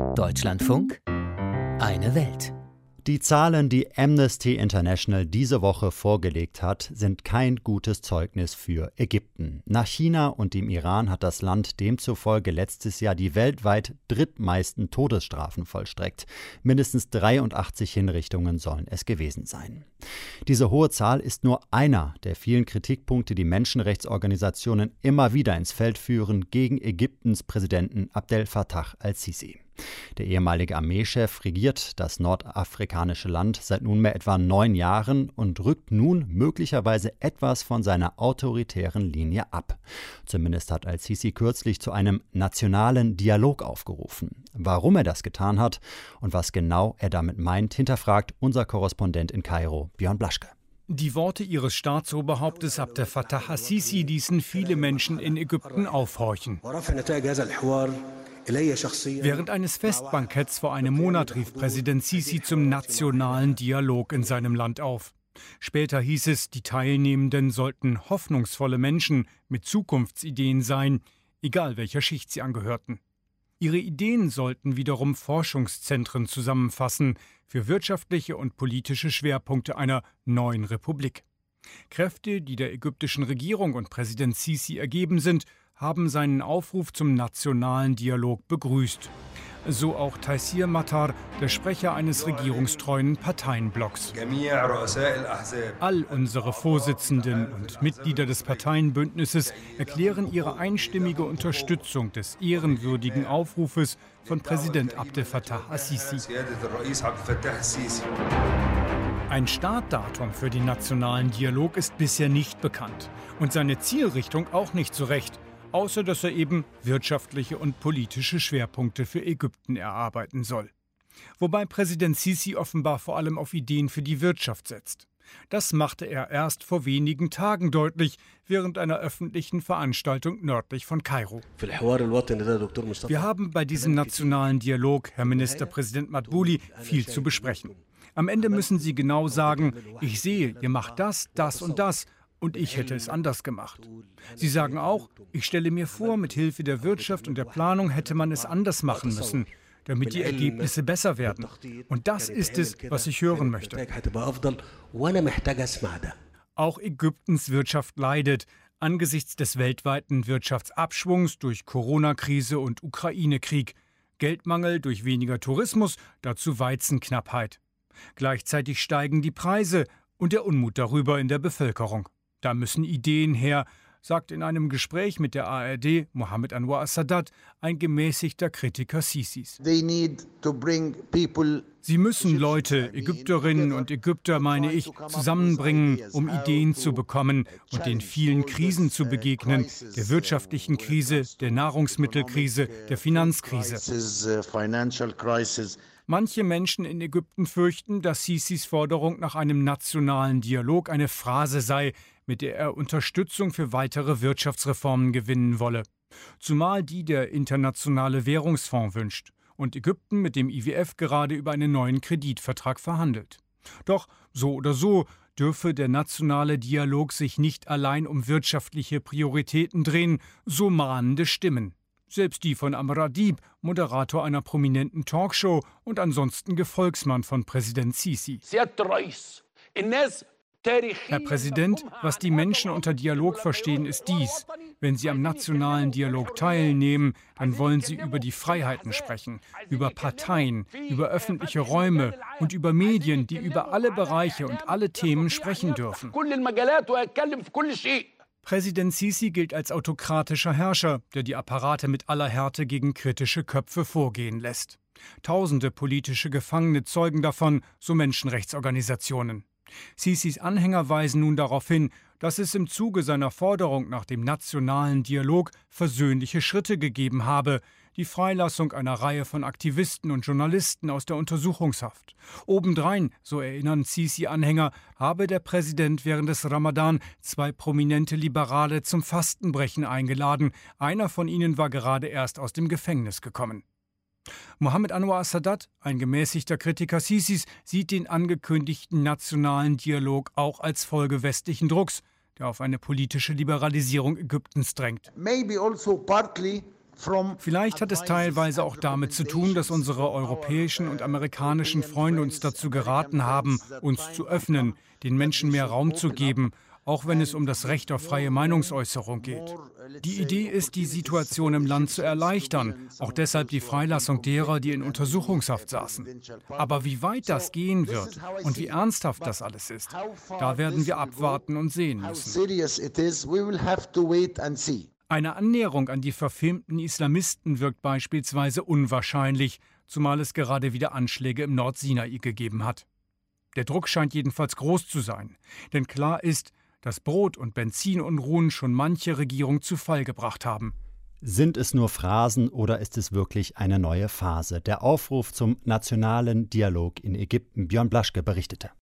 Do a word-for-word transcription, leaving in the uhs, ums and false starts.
Deutschlandfunk, eine Welt. Die Zahlen, die Amnesty International diese Woche vorgelegt hat, sind kein gutes Zeugnis für Ägypten. Nach China und dem Iran hat das Land demzufolge letztes Jahr die weltweit drittmeisten Todesstrafen vollstreckt. Mindestens dreiundachtzig Hinrichtungen sollen es gewesen sein. Diese hohe Zahl ist nur einer der vielen Kritikpunkte, die Menschenrechtsorganisationen immer wieder ins Feld führen gegen Ägyptens Präsidenten Abdel Fattah al-Sisi. Der ehemalige Armeechef regiert das nordafrikanische Land seit nunmehr etwa neun Jahren und rückt nun möglicherweise etwas von seiner autoritären Linie ab. Zumindest hat al-Sisi kürzlich zu einem nationalen Dialog aufgerufen. Warum er das getan hat und was genau er damit meint, hinterfragt unser Korrespondent in Kairo, Björn Blaschke. Die Worte ihres Staatsoberhauptes Abdel Fattah al-Sisi ließen viele Menschen in Ägypten aufhorchen. Während eines Festbanketts vor einem Monat rief Präsident Sisi zum nationalen Dialog in seinem Land auf. Später hieß es, die Teilnehmenden sollten hoffnungsvolle Menschen mit Zukunftsideen sein, egal welcher Schicht sie angehörten. Ihre Ideen sollten wiederum Forschungszentren zusammenfassen für wirtschaftliche und politische Schwerpunkte einer neuen Republik. Kräfte, die der ägyptischen Regierung und Präsident Sisi ergeben sind, haben seinen Aufruf zum nationalen Dialog begrüßt. So auch Taysir Matar, der Sprecher eines regierungstreuen Parteienblocks. All unsere Vorsitzenden und Mitglieder des Parteienbündnisses erklären ihre einstimmige Unterstützung des ehrenwürdigen Aufrufes von Präsident Abdel Fattah al-Sisi. Ein Startdatum für den nationalen Dialog ist bisher nicht bekannt und seine Zielrichtung auch nicht so recht. Außer dass er eben wirtschaftliche und politische Schwerpunkte für Ägypten erarbeiten soll. Wobei Präsident Sisi offenbar vor allem auf Ideen für die Wirtschaft setzt. Das machte er erst vor wenigen Tagen deutlich, während einer öffentlichen Veranstaltung nördlich von Kairo. Wir haben bei diesem nationalen Dialog, Herr Ministerpräsident Madbouli, viel zu besprechen. Am Ende müssen Sie genau sagen, ich sehe, ihr macht das, das und das. Und ich hätte es anders gemacht. Sie sagen auch, ich stelle mir vor, mit Hilfe der Wirtschaft und der Planung hätte man es anders machen müssen, damit die Ergebnisse besser werden. Und das ist es, was ich hören möchte. Auch Ägyptens Wirtschaft leidet angesichts des weltweiten Wirtschaftsabschwungs durch Corona-Krise und Ukraine-Krieg, Geldmangel durch weniger Tourismus, dazu Weizenknappheit. Gleichzeitig steigen die Preise und der Unmut darüber in der Bevölkerung. Da müssen Ideen her, sagt in einem Gespräch mit der A R D Mohammed Anwar al-Sadat, ein gemäßigter Kritiker Sisis. Sie müssen Leute, Ägypterinnen und Ägypter, meine ich, zusammenbringen, um Ideen zu bekommen und den vielen Krisen zu begegnen, der wirtschaftlichen Krise, der Nahrungsmittelkrise, der Finanzkrise. Manche Menschen in Ägypten fürchten, dass Sisis Forderung nach einem nationalen Dialog eine Phrase sei, mit der er Unterstützung für weitere Wirtschaftsreformen gewinnen wolle. Zumal die der Internationale Währungsfonds wünscht und Ägypten mit dem I W F gerade über einen neuen Kreditvertrag verhandelt. Doch so oder so dürfe der nationale Dialog sich nicht allein um wirtschaftliche Prioritäten drehen, so mahnende Stimmen. Selbst die von Amr Adib, Moderator einer prominenten Talkshow und ansonsten Gefolgsmann von Präsident Sisi. Herr Präsident, was die Menschen unter Dialog verstehen, ist dies. Wenn sie am nationalen Dialog teilnehmen, dann wollen sie über die Freiheiten sprechen, über Parteien, über öffentliche Räume und über Medien, die über alle Bereiche und alle Themen sprechen dürfen. Präsident Sisi gilt als autokratischer Herrscher, der die Apparate mit aller Härte gegen kritische Köpfe vorgehen lässt. Tausende politische Gefangene zeugen davon, so Menschenrechtsorganisationen. Sisis Anhänger weisen nun darauf hin, dass es im Zuge seiner Forderung nach dem nationalen Dialog versöhnliche Schritte gegeben habe, die Freilassung einer Reihe von Aktivisten und Journalisten aus der Untersuchungshaft. Obendrein, so erinnern Sisi-Anhänger, habe der Präsident während des Ramadan zwei prominente Liberale zum Fastenbrechen eingeladen. Einer von ihnen war gerade erst aus dem Gefängnis gekommen. Mohammed Anwar al-Sadat, ein gemäßigter Kritiker Sisis, sieht den angekündigten nationalen Dialog auch als Folge westlichen Drucks, der auf eine politische Liberalisierung Ägyptens drängt. Maybe also partly Vielleicht hat es teilweise auch damit zu tun, dass unsere europäischen und amerikanischen Freunde uns dazu geraten haben, uns zu öffnen, den Menschen mehr Raum zu geben, auch wenn es um das Recht auf freie Meinungsäußerung geht. Die Idee ist, die Situation im Land zu erleichtern, auch deshalb die Freilassung derer, die in Untersuchungshaft saßen. Aber wie weit das gehen wird und wie ernsthaft das alles ist, da werden wir abwarten und sehen müssen. Eine Annäherung an die verfilmten Islamisten wirkt beispielsweise unwahrscheinlich, zumal es gerade wieder Anschläge im Nordsinai gegeben hat. Der Druck scheint jedenfalls groß zu sein, denn klar ist, dass Brot- und Benzinunruhen schon manche Regierung zu Fall gebracht haben. Sind es nur Phrasen oder ist es wirklich eine neue Phase? Der Aufruf zum nationalen Dialog in Ägypten. Björn Blaschke berichtete.